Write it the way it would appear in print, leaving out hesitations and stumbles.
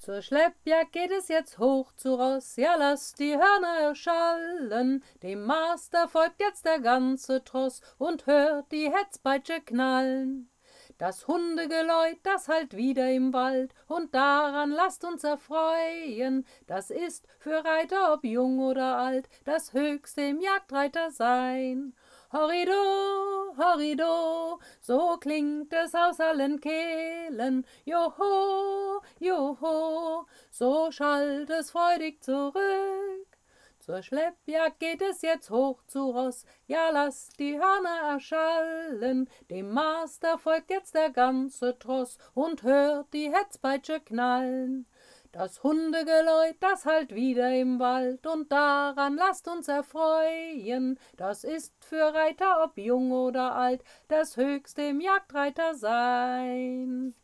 Zur Schleppjagd geht es jetzt hoch zu Ross, ja lasst die Hörner erschallen, dem Master folgt jetzt der ganze Tross und hört die Hetzpeitsche knallen. Das Hundegeläut, das hallt wieder im Wald, und daran lasst uns erfreuen, das ist für Reiter, ob jung oder alt, das höchste im Jagdreiter sein. Horrido, horrido, so klingt es aus allen Kehlen, joho, joho, so schallt es freudig zurück. Zur Schleppjagd geht es jetzt hoch zu Ross, ja lasst die Hörner erschallen, dem Master folgt jetzt der ganze Tross und hört die Hetzpeitsche knallen. Das Hundegeläut, das hallt wieder im Wald, und daran lasst uns erfreuen, das ist für Reiter, ob jung oder alt, das höchste im Jagdreiter sein.